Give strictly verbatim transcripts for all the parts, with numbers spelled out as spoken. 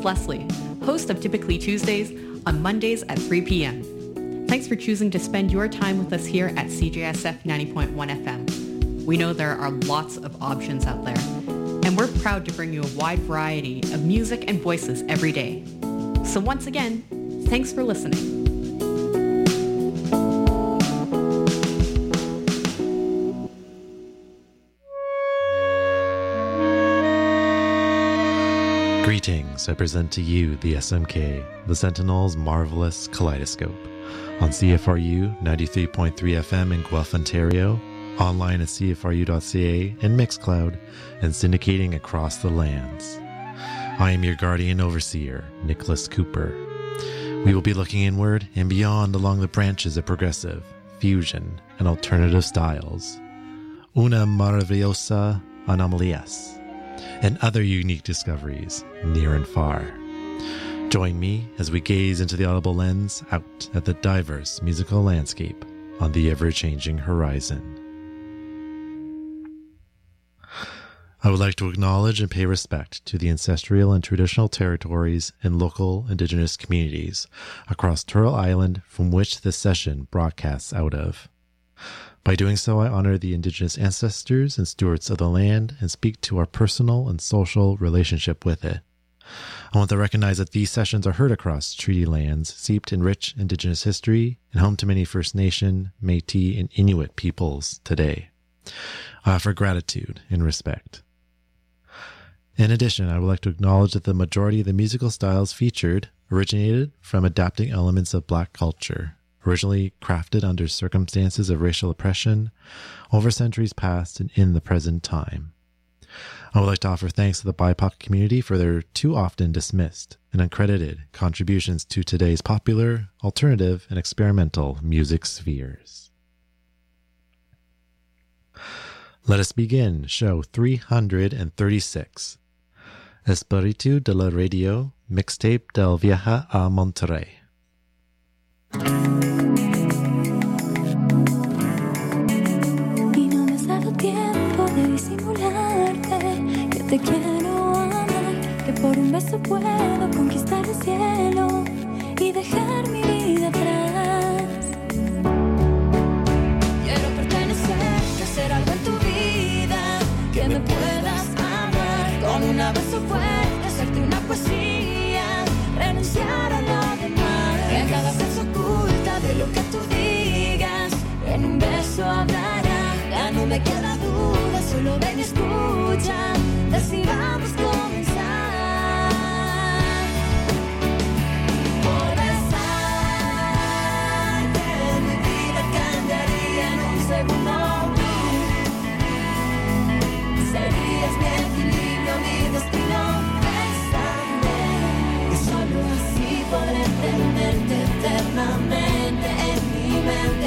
is Leslie, host of Typically Tuesdays on Mondays at three p.m. Thanks for choosing to spend your time with us here at C J S F ninety point one F M. We know there are lots of options out there, and we're proud to bring you a wide variety of music and voices every day. So once again, thanks for listening. Greetings, I present to you the S M K, the Sentinel's marvelous kaleidoscope, on C F R U ninety-three point three F M in Guelph, Ontario, online at c f r u dot c a and Mixcloud, and syndicating across the lands. I am your guardian overseer, Nicholas Cooper. We will be looking inward and beyond along the branches of progressive, fusion, and alternative styles. Una maravillosa anomalias, and other unique discoveries near and far. Join me as we gaze into the audible lens out at the diverse musical landscape on the ever-changing horizon. I would like to acknowledge and pay respect to the ancestral and traditional territories and local Indigenous communities across Turtle Island from which this session broadcasts out of. By doing so, I honor the Indigenous ancestors and stewards of the land and speak to our personal and social relationship with it. I want to recognize that these sessions are heard across treaty lands steeped in rich Indigenous history and home to many First Nation, Métis, and Inuit peoples today. I offer gratitude and respect. In addition, I would like to acknowledge that the majority of the musical styles featured originated from adapting elements of Black culture, originally crafted under circumstances of racial oppression over centuries past and in the present time. I would like to offer thanks to the B I P O C community for their too often dismissed and uncredited contributions to today's popular, alternative, and experimental music spheres. Let us begin show three hundred thirty-six, Espiritu de la Radio, Mixtape del Viaje a Monterrey. Y no me has dado tiempo de disimularte que te quiero amar, que por un beso puedo conquistar el cielo y dejar mi vida atrás. Quiero pertenecer, que hacer algo en tu vida, que me puedas amar con un abrazo fuerte, hacerte una poesía, renunciar a lo demás, que cada vez oculta de lo que tú digas, en un beso hablará, ya no me queda duda, solo ven y escucha, decidamos comenzar. Por besarte, mi vida cambiaría en un segundo. Serías mi equilibrio, mi destino. Bésame, que solo así podré tenerte eternamente en mi mente.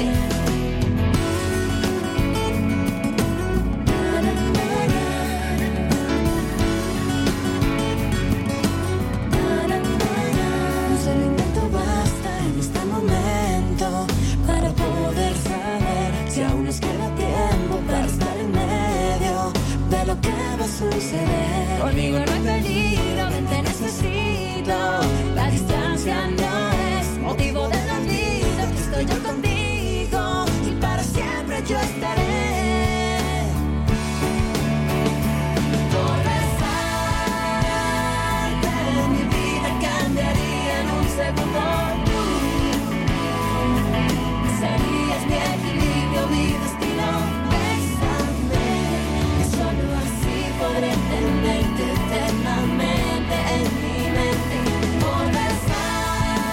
Un solo intento basta en este momento para poder saber si aún nos queda tiempo para estar en medio de lo que va a suceder. Conmigo no hay peligro, ven te necesito. La distancia no es motivo de la vida, que estoy yo contigo y para siempre yo estaré. Por besarte, mi vida cambiaría en un segundo. Serías mi equilibrio, mi destino. Bésame, que solo así podré tenerte eternamente en mi mente. Por besarte.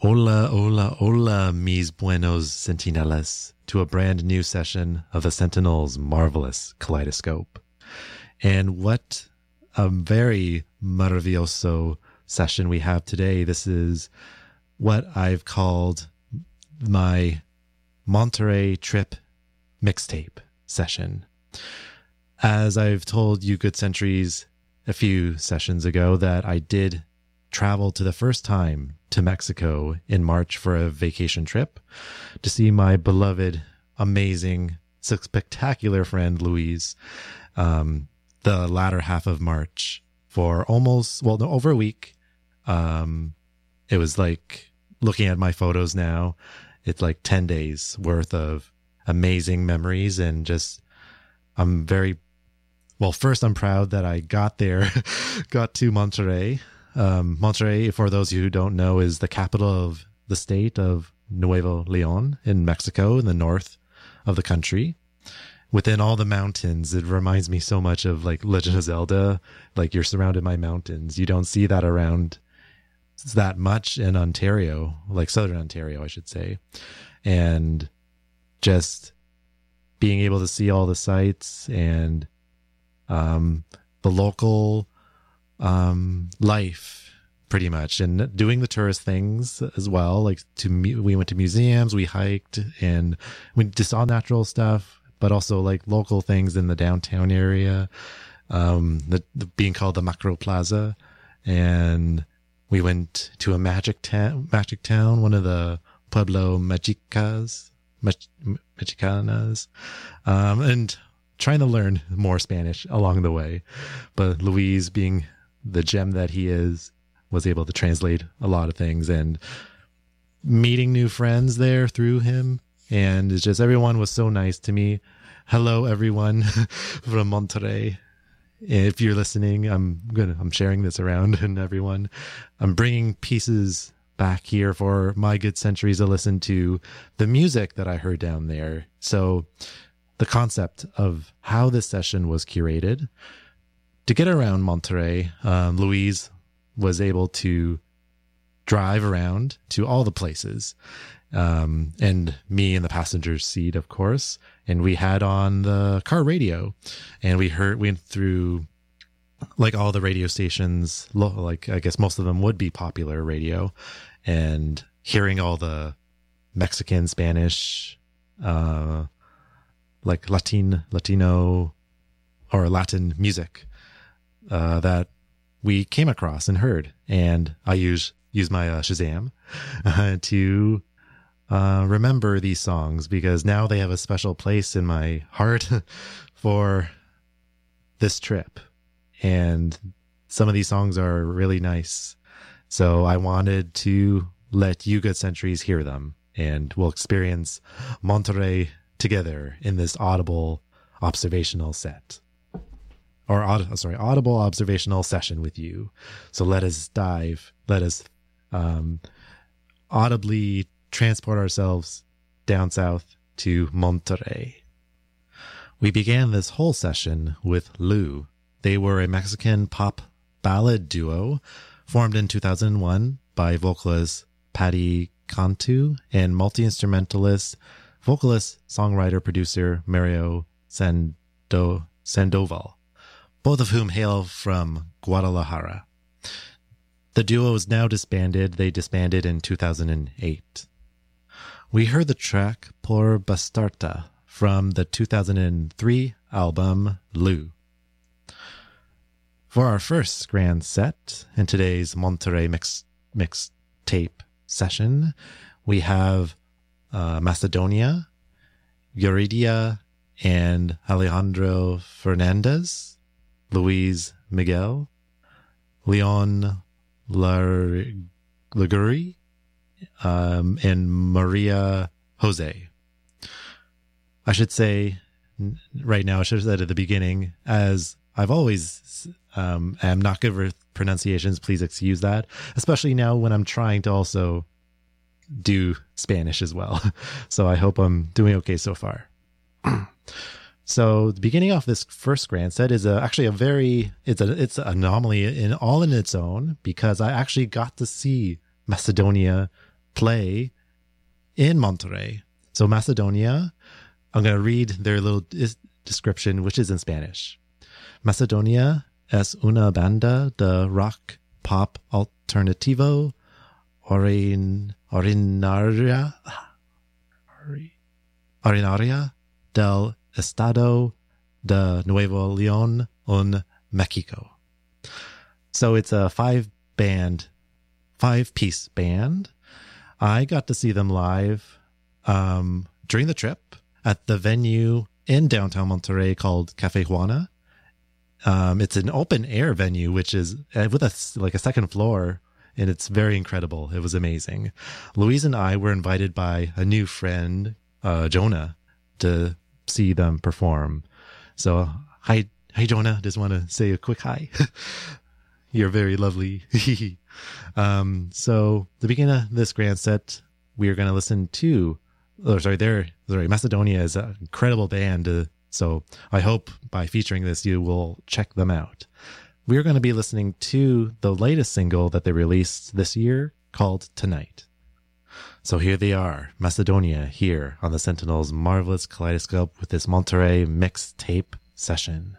Hola, hola, hola, mis buenos centinelas, to a brand new session of the Sentinel's marvelous kaleidoscope. And what a very maravilloso session we have today. This is what I've called my Monterey trip mixtape session. As I've told you good centuries a few sessions ago that I did travel to the first time to Mexico in March for a vacation trip to see my beloved, amazing, spectacular friend Louise, um, the latter half of March for almost, well, no, over a week. Um, it was like, looking at my photos now, it's like ten days worth of amazing memories. And just, I'm very, well, first I'm proud that I got there, got to Monterrey. Um, Monterrey, for those of you who don't know, is the capital of the state of Nuevo León in Mexico, in the north of the country. Within all the mountains, it reminds me so much of like Legend of Zelda. Like, you're surrounded by mountains. You don't see that around that much in Ontario, like Southern Ontario, I should say. And just being able to see all the sights and um, the local um life, pretty much, and doing the tourist things as well. Like, to we went to museums, we hiked, and we just saw natural stuff, but also like local things in the downtown area, um the, the being called the Macro Plaza. And we went to a magic town magic town one of the Pueblo Magicas Mag- Mexicanas, um and trying to learn more Spanish along the way. But Louise, being the gem that he is, was able to translate a lot of things, and meeting new friends there through him. And it's just, everyone was so nice to me. Hello, everyone from Monterrey. If you're listening, I'm gonna, I'm sharing this around, and everyone, I'm bringing pieces back here for my good centuries to listen to the music that I heard down there. So the concept of how this session was curated. To get around Monterrey, um, Louise was able to drive around to all the places, um, and me in the passenger seat, of course. And we had on the car radio, and we heard, went through like all the radio stations, like I guess most of them would be popular radio, and hearing all the Mexican, Spanish, uh, like Latin, Latino or Latin music Uh, that we came across and heard. And I use use my uh, Shazam uh, to uh, remember these songs, because now they have a special place in my heart for this trip. And some of these songs are really nice. So I wanted to let you good centuries hear them, and we'll experience Monterrey together in this audible observational set. Or, sorry, audible observational session with you. So let us dive, let us um, audibly transport ourselves down south to Monterrey. We began this whole session with Lou. They were a Mexican pop ballad duo formed in two thousand one by vocalist Patty Cantu and multi-instrumentalist, vocalist, songwriter, producer Mario Sando- Sandoval. Both of whom hail from Guadalajara. The duo is now disbanded. They disbanded in two thousand eight. We heard the track Por Bastarta from the two thousand three album Lou. For our first grand set in today's Monterrey mix, mix tape session, we have uh, Macedonia, Yuridia, and Alejandro Fernandez, Luis Miguel, Leon Liguri, um, and Maria Jose. I should say right now, I should have said at the beginning, as I've always um, am not good with pronunciations, please excuse that, especially now when I'm trying to also do Spanish as well. So I hope I'm doing okay so far. So beginning off this first grand set is a, actually a very, it's a, it's an anomaly in all in its own, because I actually got to see Macedonia play in Monterrey. So Macedonia, I'm going to read their little dis- description, which is in Spanish. Macedonia es una banda de rock pop alternativo orin, orinaria, orinaria del Estado de Nuevo León en Mexico. So it's a five band, five piece band. I got to see them live um, during the trip at the venue in downtown Monterrey called Cafe Juana. Um, it's an open air venue, which is uh, with a, like a second floor, and it's very incredible. It was amazing. Louise and I were invited by a new friend, uh, Jonah, to see them perform. So hi, hi Jonah. Just want to say a quick hi. You're very lovely. um, so the beginning of this grand set, we are going to listen to, oh, sorry, there, sorry, Macedonia is an incredible band. Uh, so I hope by featuring this, you will check them out. We're going to be listening to the latest single that they released this year called Tonight. So here they are, Macedonia, here on the Sentinel's Marvelous Kaleidoscope with this Monterrey mixtape session.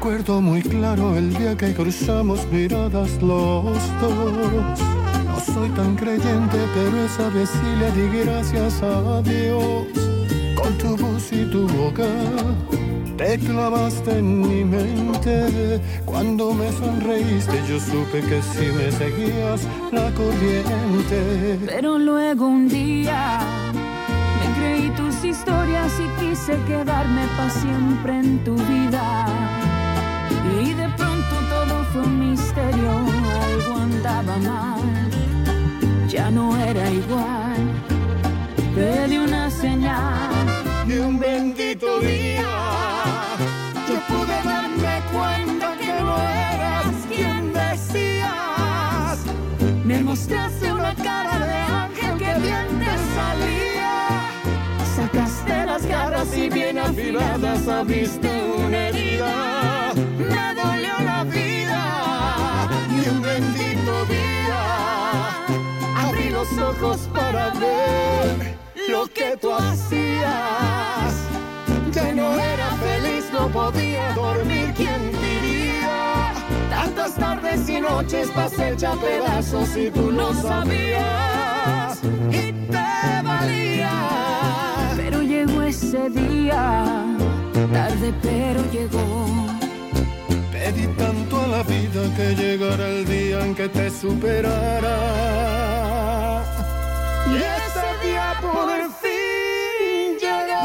Recuerdo muy claro el día que cruzamos miradas los dos. No soy tan creyente, pero esa vez sí le di gracias a Dios. Con tu voz y tu boca te clavaste en mi mente. Cuando me sonreíste yo supe que sí me seguías la corriente. Pero luego un día me creí tus historias y quise quedarme para siempre en tu vida. Y de pronto todo fue un misterio, algo andaba mal, ya no era igual. Te di una señal y un bendito día yo pude darme cuenta que no eras quien decías. Me mostraste una cara de ángel que bien te salía. Sacaste las garras y bien afiladas abriste una herida. Me dolió la vida y un bendito día abrí los ojos para ver lo que tú hacías. Ya no era feliz, no podía dormir, ¿quién diría? Tantas tardes y noches pasé hecha pedazos y tú lo sabías. Y te valía. Pero llegó ese día, tarde pero llegó. Pedí tanto a la vida que llegara el día en que te superara. Y ese día por fin llegó.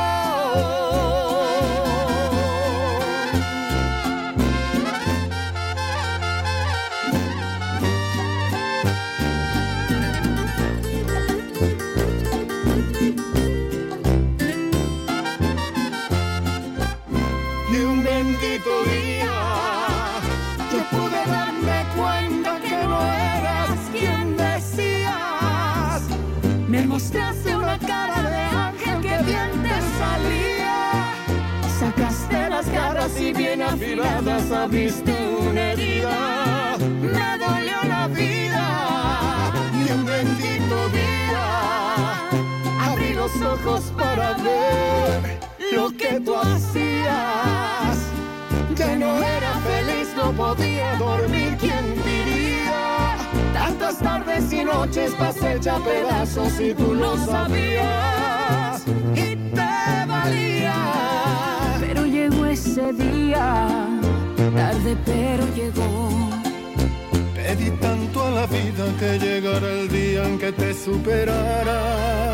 Y un bendito día yo pude darme cuenta que no eras quien decías. Me mostraste una cara de ángel que bien te salía. Sacaste las garras y bien afiladas abriste una herida. Me dolió la vida y un bendito día abrí los ojos para ver lo que tú hacías. Ya no era feliz, no podía dormir, ¿quién diría? Tantas tardes y noches pasé hecha pedazos y tú lo sabías. Y te valía. Pero llegó ese día, tarde pero llegó. Pedí tanto a la vida que llegara el día en que te superara.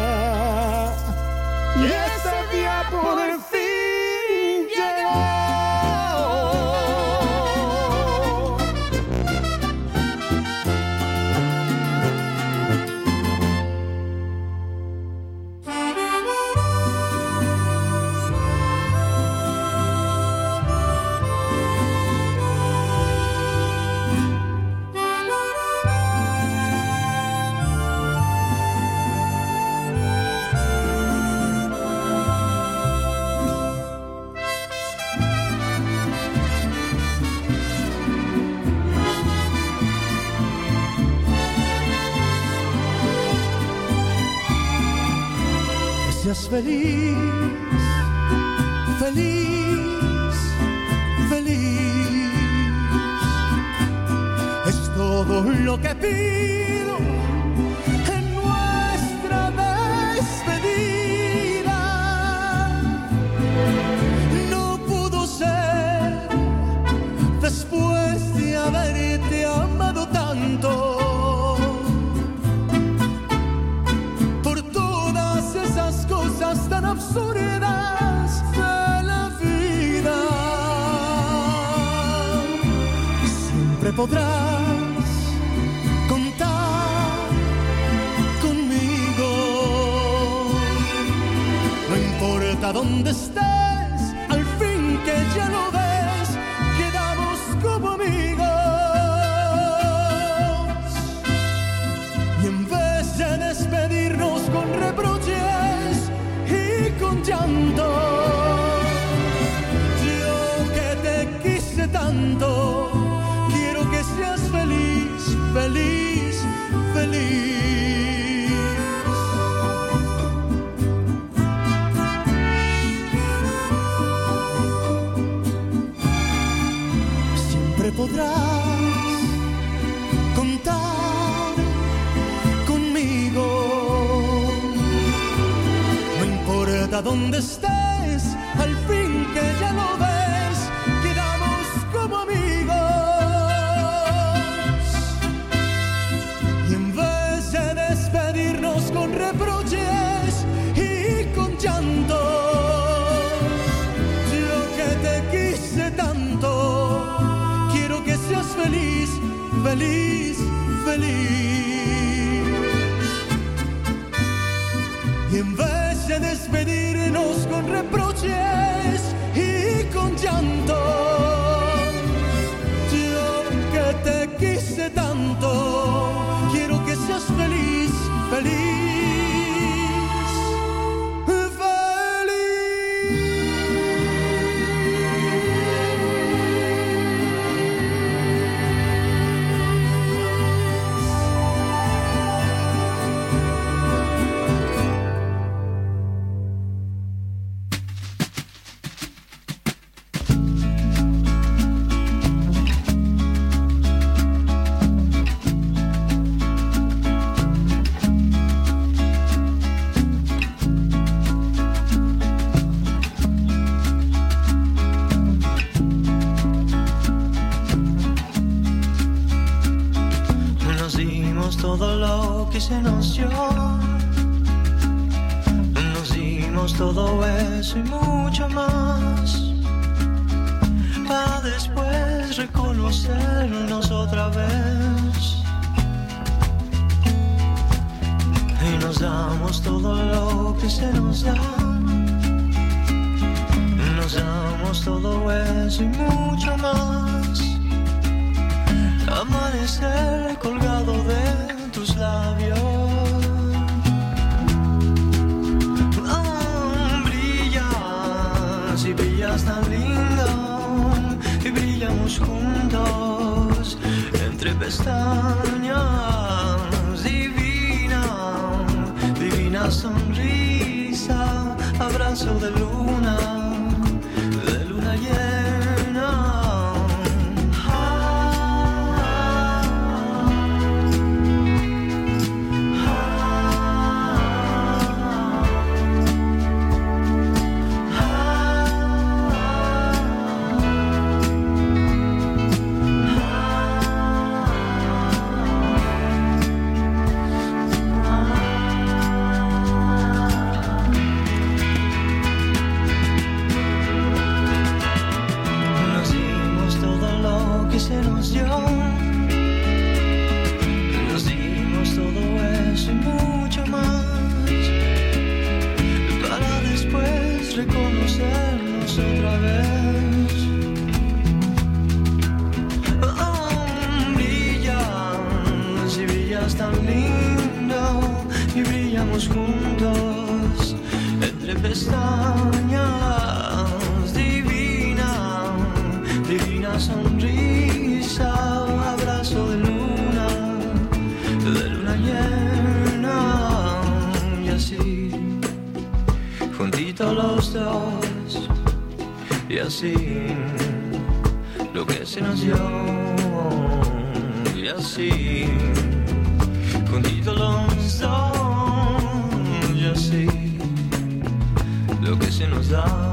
Y ese día por fin llegó. Seas feliz, feliz, feliz. Es todo lo que pido en nuestra despedida. No pudo ser después de haberte amado tanto. Cosas tan absurdas de la vida. Siempre podrás contar conmigo. No importa dónde estés, al fin que ya lo ves, quedamos como amigos. Y en vez de despedirnos con reproches y con llanto, yo que te quise tanto, quiero que seas feliz, feliz, feliz. importa dónde estés, al fin que ya lo ves, quedamos como amigos. Y en vez de despedirnos con reproches y con llanto, yo que te quise tanto, quiero que seas feliz, feliz, feliz. Y en vez de despedirnos con reproches y con llanto, yo que te quise tanto, quiero que seas feliz, feliz. Todo lo que se nos dio, nos dimos todo eso y mucho más, para después reconocernos otra vez. Y nos damos todo lo que se nos da, nos damos todo eso y mucho más. Amanecer colgado de tus labios, oh, brillas y brillas tan lindo, y brillamos juntos entre pestañas. Divina, divina sonrisa, abrazo de luna, de luna llena. Reconocernos otra vez. Oh, brillas y brillas tan lindo, y brillamos juntos entre pestañas. Divina, divina sonrisa, abrazo de luna, de luna llena. Y así juntitos los dos, y así lo que se nos dio, y así juntitos los dos, y así lo que se nos da.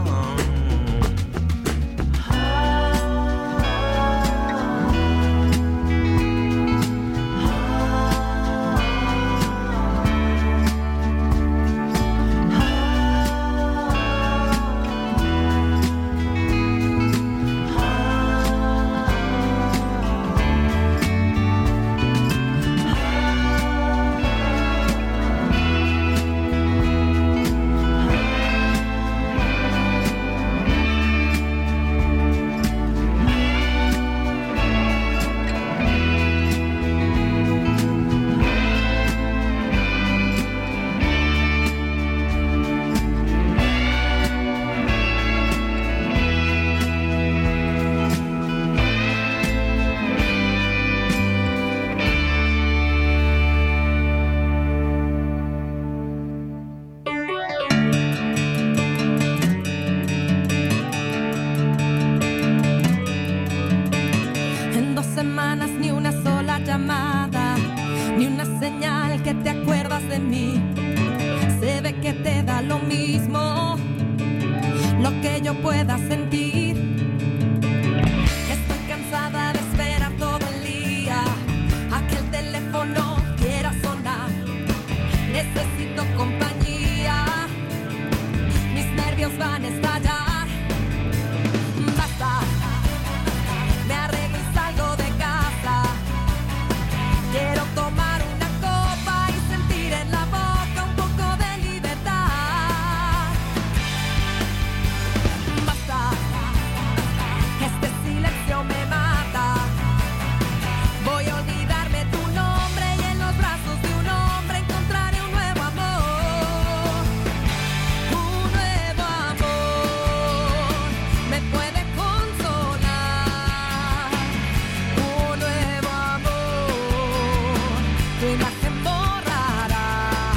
que te acuerdas de mí. Se ve que te da lo mismo que yo pueda sentir. Estoy cansada de esperar todo el día a que el teléfono quiera sonar. Necesito compañía, mis nervios van a estallar. Basta, me arreglo y salgo de casa. Quiero tomar una copa y sentir en la boca un poco de libertad. Basta, este silencio me mata. Voy a olvidarme tu nombre y en los brazos de un hombre encontraré un nuevo amor. Un nuevo amor me puede consolar. Un nuevo amor, tu imagen borrará.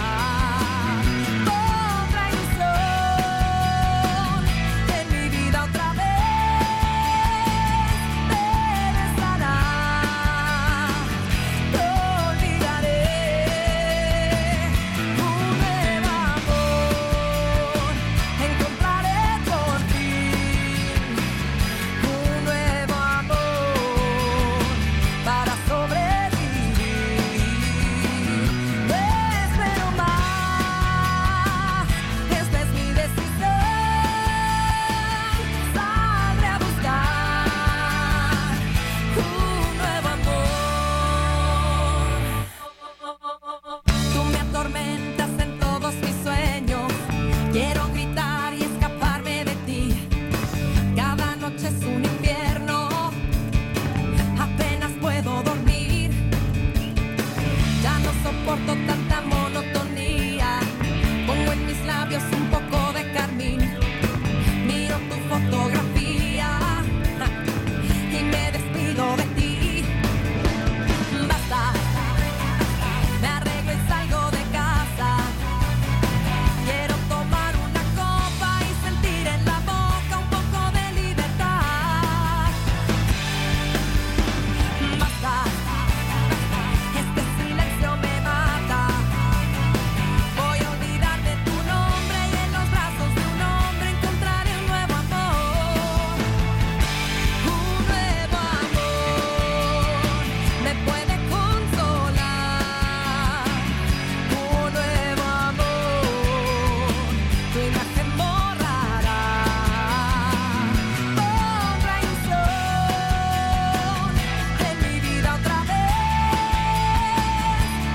Otra ilusión en mi vida otra vez te besará. Te olvidaré. Un nuevo amor encontraré por fin. Un nuevo amor para sobrevivir. Espero más, esta es mi decisión. Saldré a buscar un nuevo amor. Tú me atormentas en todos mis sueños. Quiero